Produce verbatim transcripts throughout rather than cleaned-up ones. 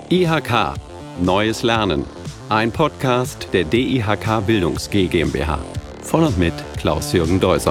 I H K – Neues Lernen. Ein Podcast der D I H K Bildungs G GmbH. Von und mit Klaus-Jürgen Deuser.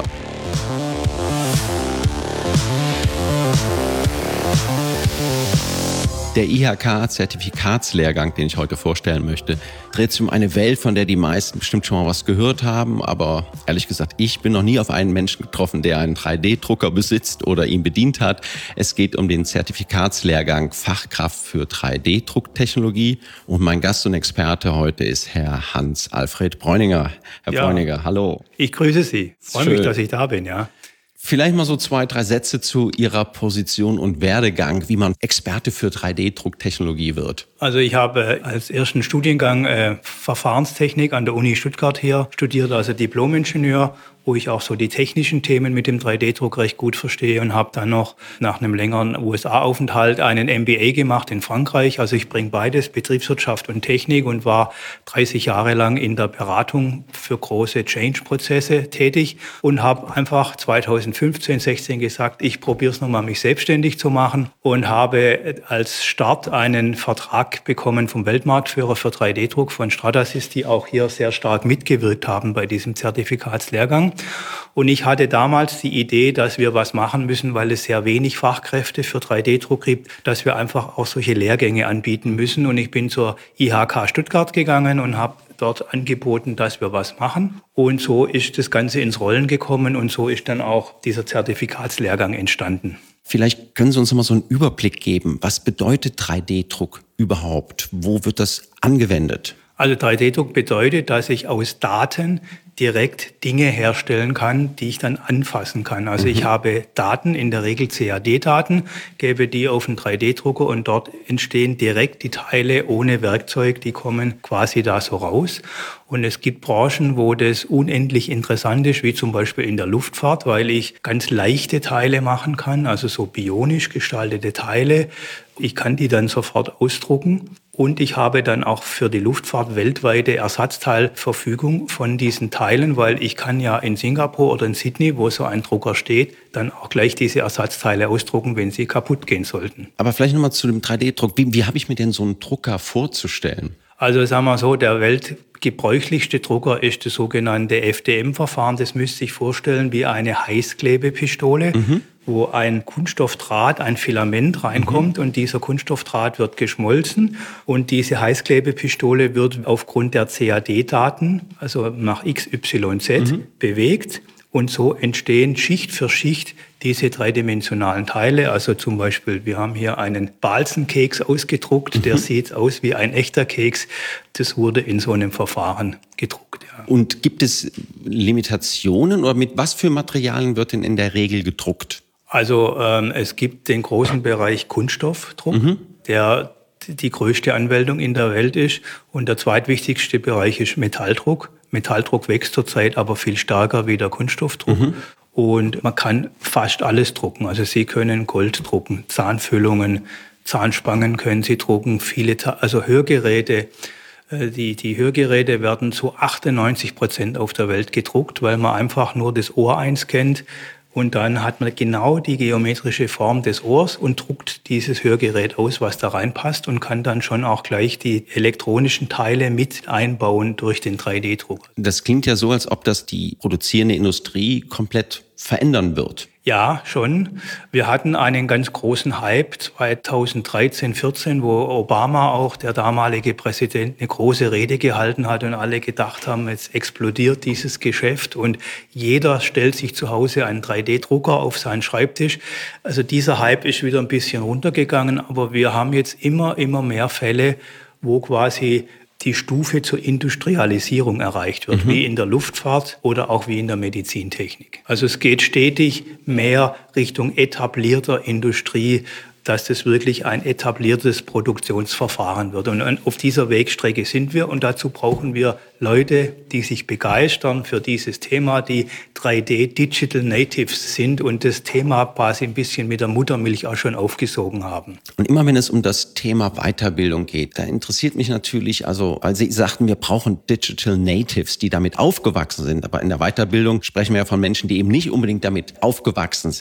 Der I H K-Zertifikatslehrgang, den ich heute vorstellen möchte, dreht sich um eine Welt, von der die meisten bestimmt schon mal was gehört haben. Aber ehrlich gesagt, ich bin noch nie auf einen Menschen getroffen, der einen drei D Drucker besitzt oder ihn bedient hat. Es geht um den Zertifikatslehrgang Fachkraft für drei D Drucktechnologie. Und mein Gast und Experte heute ist Herr Hans-Alfred Bräuninger. Herr Ja, Bräuninger, hallo. Ich grüße Sie. Ich freue mich, dass ich da bin, ja. Vielleicht mal so zwei, drei Sätze zu Ihrer Position und Werdegang, wie man Experte für drei D Drucktechnologie wird. Also ich habe als ersten Studiengang äh, Verfahrenstechnik an der Uni Stuttgart hier studiert, also Diplom-Ingenieur, wo ich auch so die technischen Themen mit dem drei D Druck recht gut verstehe und habe dann noch nach einem längeren U S A-Aufenthalt einen M B A gemacht in Frankreich. Also ich bringe beides, Betriebswirtschaft und Technik, und war dreißig Jahre lang in der Beratung für große Change-Prozesse tätig und habe einfach zweitausendfünfzehn, sechzehn gesagt, ich probiere es nochmal, mich selbstständig zu machen, und habe als Start einen Vertrag bekommen vom Weltmarktführer für drei D Druck von Stratasys, die auch hier sehr stark mitgewirkt haben bei diesem Zertifikatslehrgang. Und ich hatte damals die Idee, dass wir was machen müssen, weil es sehr wenig Fachkräfte für drei D Druck gibt, dass wir einfach auch solche Lehrgänge anbieten müssen. Und ich bin zur I H K Stuttgart gegangen und habe dort angeboten, dass wir was machen. Und so ist das Ganze ins Rollen gekommen, und so ist dann auch dieser Zertifikatslehrgang entstanden. Vielleicht können Sie uns noch mal so einen Überblick geben. Was bedeutet drei D Druck überhaupt? Wo wird das angewendet? Also drei D Druck bedeutet, dass ich aus Daten direkt Dinge herstellen kann, die ich dann anfassen kann. Also mhm. ich habe Daten, in der Regel C A D-Daten, gebe die auf einen drei D Drucker, und dort entstehen direkt die Teile ohne Werkzeug, die kommen quasi da so raus. Und es gibt Branchen, wo das unendlich interessant ist, wie zum Beispiel in der Luftfahrt, weil ich ganz leichte Teile machen kann, also so bionisch gestaltete Teile. Ich kann die dann sofort ausdrucken. Und ich habe dann auch für die Luftfahrt weltweite Ersatzteilverfügung von diesen Teilen, weil ich kann ja in Singapur oder in Sydney, wo so ein Drucker steht, dann auch gleich diese Ersatzteile ausdrucken, wenn sie kaputt gehen sollten. Aber vielleicht nochmal zu dem drei D Druck. Wie, wie habe ich mir denn so einen Drucker vorzustellen? Also sagen wir so, der weltgebräuchlichste Drucker ist das sogenannte F D M-Verfahren. Das müsste sich vorstellen wie eine Heißklebepistole, mhm. wo ein Kunststoffdraht, ein Filament reinkommt, mhm. und dieser Kunststoffdraht wird geschmolzen, und diese Heißklebepistole wird aufgrund der C A D-Daten, also nach X Y Z, mhm. bewegt. Und so entstehen Schicht für Schicht diese dreidimensionalen Teile. Also zum Beispiel, wir haben hier einen Balzenkeks ausgedruckt, mhm. der sieht aus wie ein echter Keks. Das wurde in so einem Verfahren gedruckt. Ja. Und gibt es Limitationen, oder mit was für Materialien wird denn in der Regel gedruckt? Also ähm, es gibt den großen Bereich Kunststoffdruck, mhm. der die größte Anwendung in der Welt ist. Und der zweitwichtigste Bereich ist Metalldruck. Metalldruck wächst zurzeit aber viel stärker wie der Kunststoffdruck. Mhm. Und man kann fast alles drucken. Also Sie können Gold drucken, Zahnfüllungen, Zahnspangen können Sie drucken, viele, also Hörgeräte. Die, die Hörgeräte werden zu achtundneunzig Prozent auf der Welt gedruckt, weil man einfach nur das Ohr einscannt. Und dann hat man genau die geometrische Form des Ohrs und druckt dieses Hörgerät aus, was da reinpasst, und kann dann schon auch gleich die elektronischen Teile mit einbauen durch den drei D Druck. Das klingt ja so, als ob das die produzierende Industrie komplett verändern wird. Ja, schon. Wir hatten einen ganz großen Hype zweitausenddreizehn, vierzehn, wo Obama, auch der damalige Präsident, eine große Rede gehalten hat und alle gedacht haben, jetzt explodiert dieses Geschäft und jeder stellt sich zu Hause einen drei D Drucker auf seinen Schreibtisch. Also dieser Hype ist wieder ein bisschen runtergegangen, aber wir haben jetzt immer, immer mehr Fälle, wo quasi die Stufe zur Industrialisierung erreicht wird, mhm. wie in der Luftfahrt oder auch wie in der Medizintechnik. Also es geht stetig mehr Richtung etablierter Industrie, dass das wirklich ein etabliertes Produktionsverfahren wird. Und auf dieser Wegstrecke sind wir, und dazu brauchen wir Leute, die sich begeistern für dieses Thema, die drei D Digital Natives sind und das Thema quasi ein bisschen mit der Muttermilch auch schon aufgesogen haben. Und immer wenn es um das Thema Weiterbildung geht, da interessiert mich natürlich, also als Sie sagten, wir brauchen Digital Natives, die damit aufgewachsen sind. Aber in der Weiterbildung sprechen wir ja von Menschen, die eben nicht unbedingt damit aufgewachsen sind.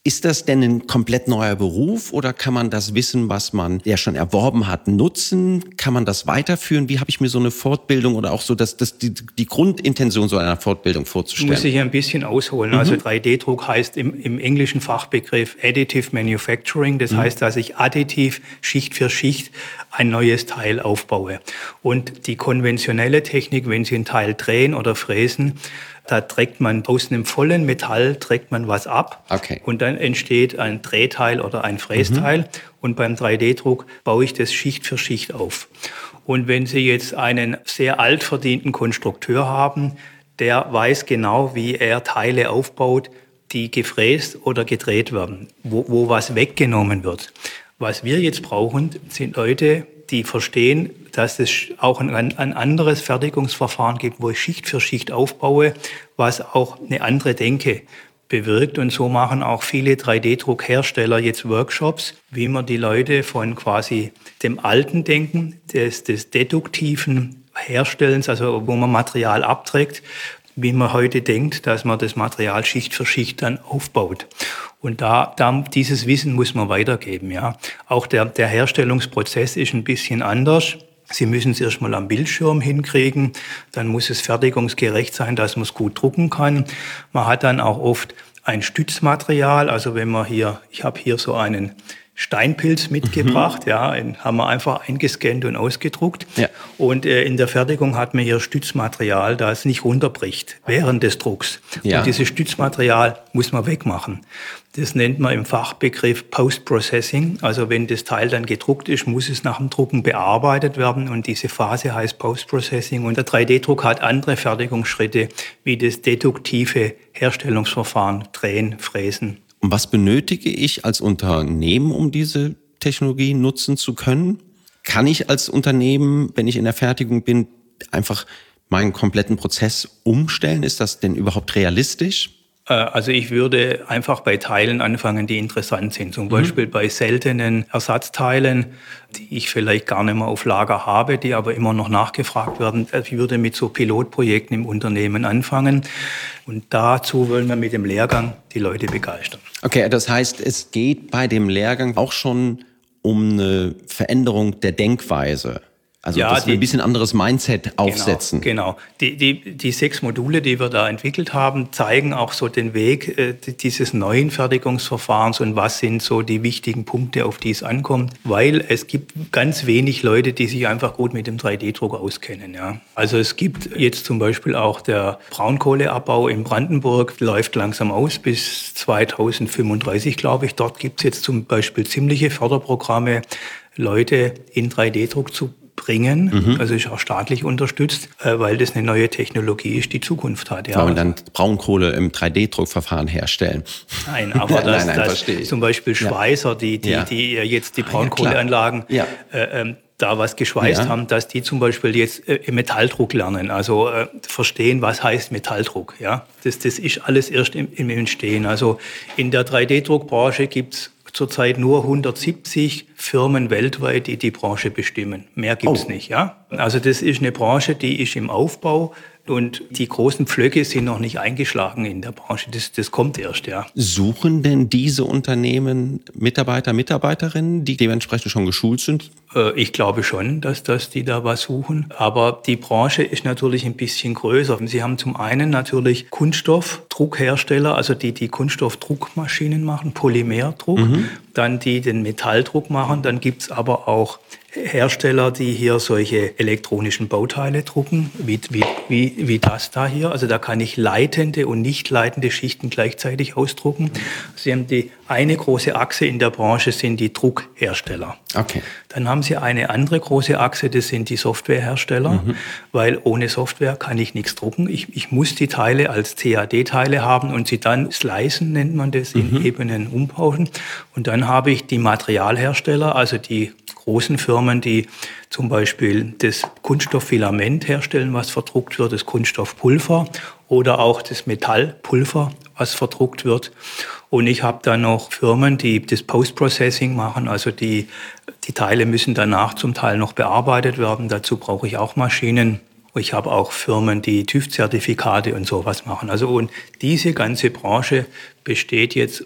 Ist das denn ein komplett neuer Beruf oder kann man das Wissen, was man ja schon erworben hat, nutzen? Kann man das weiterführen? Wie habe ich mir so eine Fortbildung oder auch so das, das, die, die Grundintention so einer Fortbildung vorzustellen? Muss ich ein bisschen ausholen. Mhm. Also drei D Druck heißt im, im englischen Fachbegriff Additive Manufacturing. Das mhm. heißt, dass ich additiv Schicht für Schicht ein neues Teil aufbaue. Und die konventionelle Technik, wenn Sie ein Teil drehen oder fräsen, da trägt man aus einem vollen Metall trägt man was ab. Okay. Und dann entsteht ein Drehteil oder ein Frästeil. Mhm. Und beim drei D Druck baue ich das Schicht für Schicht auf. Und wenn Sie jetzt einen sehr alt verdienten Konstrukteur haben, der weiß genau, wie er Teile aufbaut, die gefräst oder gedreht werden, wo, wo was weggenommen wird. Was wir jetzt brauchen, sind Leute, die verstehen, dass es auch ein, ein anderes Fertigungsverfahren gibt, wo ich Schicht für Schicht aufbaue, was auch eine andere Denke bewirkt. Und so machen auch viele drei D Druckhersteller jetzt Workshops, wie man die Leute von quasi dem alten Denken, des, des deduktiven Herstellens, also wo man Material abträgt, wie man heute denkt, dass man das Material Schicht für Schicht dann aufbaut. Und da, da dieses Wissen muss man weitergeben. Ja. Auch der, der Herstellungsprozess ist ein bisschen anders. Sie müssen es erstmal am Bildschirm hinkriegen, dann muss es fertigungsgerecht sein, dass man es gut drucken kann. Man hat dann auch oft ein Stützmaterial, also wenn man hier, ich habe hier so einen Steinpilz mitgebracht, mhm. ja, den haben wir einfach eingescannt und ausgedruckt. Ja. Und äh, in der Fertigung hat man hier Stützmaterial, das es nicht runterbricht während des Drucks. Ja. Und dieses Stützmaterial muss man wegmachen. Das nennt man im Fachbegriff Post-Processing. Also wenn das Teil dann gedruckt ist, muss es nach dem Drucken bearbeitet werden. Und diese Phase heißt Post-Processing. Und der drei D Druck hat andere Fertigungsschritte wie das deduktive Herstellungsverfahren, Drehen, Fräsen. Und was benötige ich als Unternehmen, um diese Technologie nutzen zu können? Kann ich als Unternehmen, wenn ich in der Fertigung bin, einfach meinen kompletten Prozess umstellen? Ist das denn überhaupt realistisch? Also ich würde einfach bei Teilen anfangen, die interessant sind. Zum Beispiel mhm. bei seltenen Ersatzteilen, die ich vielleicht gar nicht mehr auf Lager habe, die aber immer noch nachgefragt werden. Ich würde mit so Pilotprojekten im Unternehmen anfangen. Und dazu wollen wir mit dem Lehrgang die Leute begeistern. Okay, das heißt, es geht bei dem Lehrgang auch schon um eine Veränderung der Denkweise. Also ja, dass wir ein bisschen anderes Mindset aufsetzen. Genau, genau. Die, die, die sechs Module, die wir da entwickelt haben, zeigen auch so den Weg äh, dieses neuen Fertigungsverfahrens und was sind so die wichtigen Punkte, auf die es ankommt. Weil es gibt ganz wenig Leute, die sich einfach gut mit dem drei D Druck auskennen. Ja. Also es gibt jetzt zum Beispiel auch der Braunkohleabbau in Brandenburg, läuft langsam aus bis zweitausendfünfunddreißig, glaube ich. Dort gibt es jetzt zum Beispiel ziemliche Förderprogramme, Leute in drei D Druck zu bringen, mhm. also ist auch staatlich unterstützt, weil das eine neue Technologie ist, die Zukunft hat. Ja. Wollen wir dann Braunkohle im drei D Druckverfahren herstellen? Nein, aber das, nein, nein, das zum Beispiel Schweißer, die, die, ja. die jetzt die Braunkohleanlagen ja, äh, äh, da was geschweißt ja. haben, dass die zum Beispiel jetzt äh, Metalldruck lernen, also äh, verstehen, was heißt Metalldruck. Ja? Das, das ist alles erst im, im Entstehen. Also in der drei D Druckbranche gibt's zurzeit nur hundertsiebzig Firmen weltweit, die die Branche bestimmen. Mehr gibt's oh. nicht. Ja? Also das ist eine Branche, die ist im Aufbau und die großen Pflöcke sind noch nicht eingeschlagen in der Branche. Das, das kommt erst, ja. Suchen denn diese Unternehmen Mitarbeiter, Mitarbeiterinnen, die dementsprechend schon geschult sind? Ich glaube schon, dass, dass die da was suchen. Aber die Branche ist natürlich ein bisschen größer. Sie haben zum einen natürlich Kunststoffdruckhersteller, also die, die Kunststoffdruckmaschinen machen, Polymerdruck, mhm. dann die den Metalldruck machen. Dann gibt's aber auch Hersteller, die hier solche elektronischen Bauteile drucken, wie, wie, wie, wie das da hier. Also da kann ich leitende und nicht leitende Schichten gleichzeitig ausdrucken. Sie haben die eine große Achse in der Branche, sind die Druckhersteller. Okay. Dann haben Sie eine andere große Achse, das sind die Softwarehersteller, mhm. weil ohne Software kann ich nichts drucken. Ich, ich muss die Teile als C A D-Teile haben und sie dann slicen, nennt man das, in mhm. Ebenen umpauschen. Und dann habe ich die Materialhersteller, also die großen Firmen, die zum Beispiel das Kunststofffilament herstellen, was verdruckt wird, das Kunststoffpulver oder auch das Metallpulver, was verdruckt wird. Und ich habe dann noch Firmen, die das Post-Processing machen, also die, die Teile müssen danach zum Teil noch bearbeitet werden. Dazu brauche ich auch Maschinen. Ich habe auch Firmen, die TÜV-Zertifikate und sowas machen. Also und diese ganze Branche besteht jetzt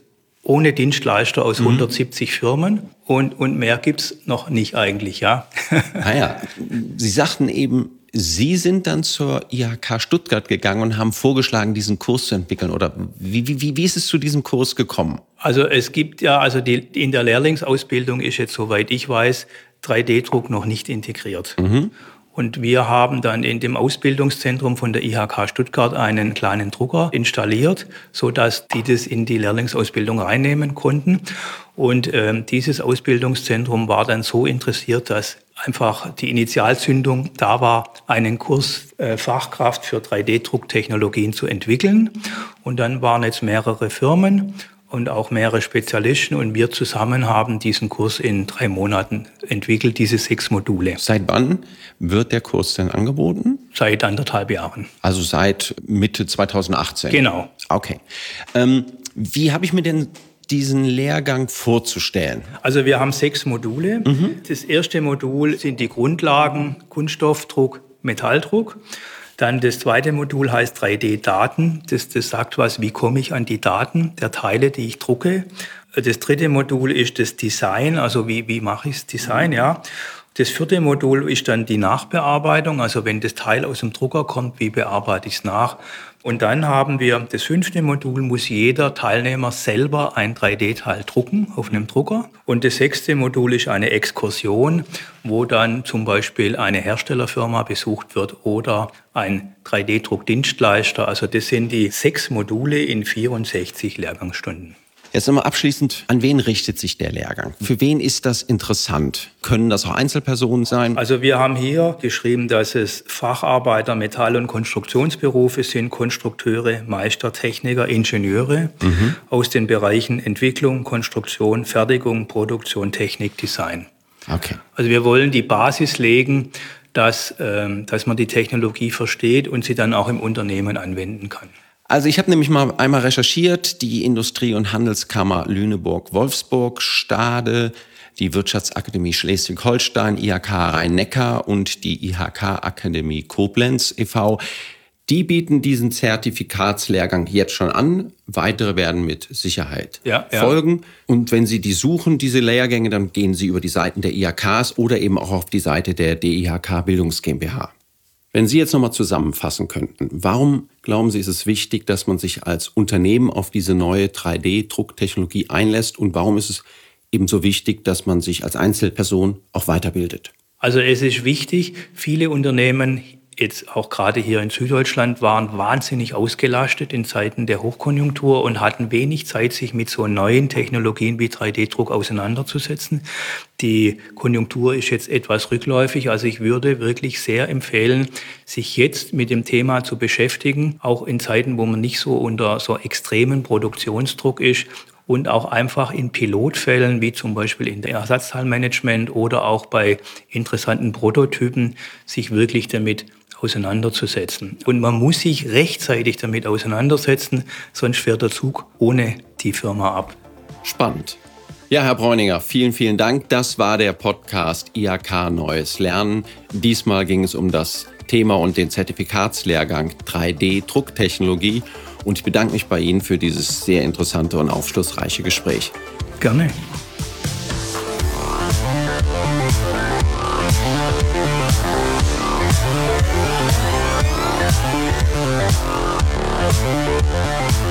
ohne Dienstleister aus mhm. hundertsiebzig Firmen und, und mehr gibt's noch nicht eigentlich, ja. Naja, Sie sagten eben, Sie sind dann zur I H K Stuttgart gegangen und haben vorgeschlagen, diesen Kurs zu entwickeln. Oder wie, wie, wie ist es zu diesem Kurs gekommen? Also es gibt ja, also die, in der Lehrlingsausbildung ist jetzt, soweit ich weiß, drei D Druck noch nicht integriert. Mhm. Und wir haben dann in dem Ausbildungszentrum von der I H K Stuttgart einen kleinen Drucker installiert, so dass die das in die Lehrlingsausbildung reinnehmen konnten. Und ähm, dieses Ausbildungszentrum war dann so interessiert, dass einfach die Initialzündung da war, einen Kurs äh, Fachkraft für drei D Drucktechnologien zu entwickeln. Und dann waren jetzt mehrere Firmen und auch mehrere Spezialisten und wir zusammen haben diesen Kurs in drei Monaten entwickelt, diese sechs Module. Seit wann wird der Kurs denn angeboten? Seit anderthalb Jahren. Also seit Mitte zweitausendachtzehn? Genau. Okay. Ähm, wie habe ich mir denn diesen Lehrgang vorzustellen? Also wir haben sechs Module. Mhm. Das erste Modul sind die Grundlagen Kunststoffdruck, Metalldruck. Dann das zweite Modul heißt drei D Daten. Das, das sagt was, wie komme ich an die Daten der Teile, die ich drucke. Das dritte Modul ist das Design, also wie, wie mache ich das Design, ja. Das vierte Modul ist dann die Nachbearbeitung, also wenn das Teil aus dem Drucker kommt, wie bearbeite ich es nach? Und dann haben wir das fünfte Modul, muss jeder Teilnehmer selber ein drei D Teil drucken auf einem Drucker. Und das sechste Modul ist eine Exkursion, wo dann zum Beispiel eine Herstellerfirma besucht wird oder ein drei D Druckdienstleister. Also das sind die sechs Module in vierundsechzig Lehrgangsstunden. Jetzt nochmal abschließend, an wen richtet sich der Lehrgang? Für wen ist das interessant? Können das auch Einzelpersonen sein? Also wir haben hier geschrieben, dass es Facharbeiter, Metall- und Konstruktionsberufe sind, Konstrukteure, Meister, Techniker, Ingenieure mhm. aus den Bereichen Entwicklung, Konstruktion, Fertigung, Produktion, Technik, Design. Okay. Also wir wollen die Basis legen, dass, ähm, dass man die Technologie versteht und sie dann auch im Unternehmen anwenden kann. Also ich habe nämlich mal einmal recherchiert, die Industrie- und Handelskammer Lüneburg-Wolfsburg, Stade, die Wirtschaftsakademie Schleswig-Holstein, I H K Rhein-Neckar und die I H K-Akademie Koblenz e V Die bieten diesen Zertifikatslehrgang jetzt schon an. Weitere werden mit Sicherheit ja, ja. folgen. Und wenn Sie die suchen, diese Lehrgänge, dann gehen Sie über die Seiten der I H Ks oder eben auch auf die Seite der D I H K Bildungs GmbH. Wenn Sie jetzt nochmal zusammenfassen könnten, warum glauben Sie, ist es wichtig, dass man sich als Unternehmen auf diese neue drei D Drucktechnologie einlässt? Und warum ist es eben so wichtig, dass man sich als Einzelperson auch weiterbildet? Also es ist wichtig, viele Unternehmen, jetzt auch gerade hier in Süddeutschland, waren wahnsinnig ausgelastet in Zeiten der Hochkonjunktur und hatten wenig Zeit, sich mit so neuen Technologien wie drei D Druck auseinanderzusetzen. Die Konjunktur ist jetzt etwas rückläufig, also ich würde wirklich sehr empfehlen, sich jetzt mit dem Thema zu beschäftigen, auch in Zeiten, wo man nicht so unter so extremen Produktionsdruck ist. Und auch einfach in Pilotfällen, wie zum Beispiel in der Ersatzteilmanagement oder auch bei interessanten Prototypen, sich wirklich damit auseinanderzusetzen. Und man muss sich rechtzeitig damit auseinandersetzen, sonst fährt der Zug ohne die Firma ab. Spannend. Ja, Herr Bräuninger, vielen, vielen Dank. Das war der Podcast I H K Neues Lernen. Diesmal ging es um das Thema und den Zertifikatslehrgang drei D Drucktechnologie. Und ich bedanke mich bei Ihnen für dieses sehr interessante und aufschlussreiche Gespräch. Gerne.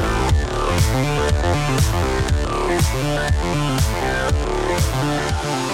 We'll be right back.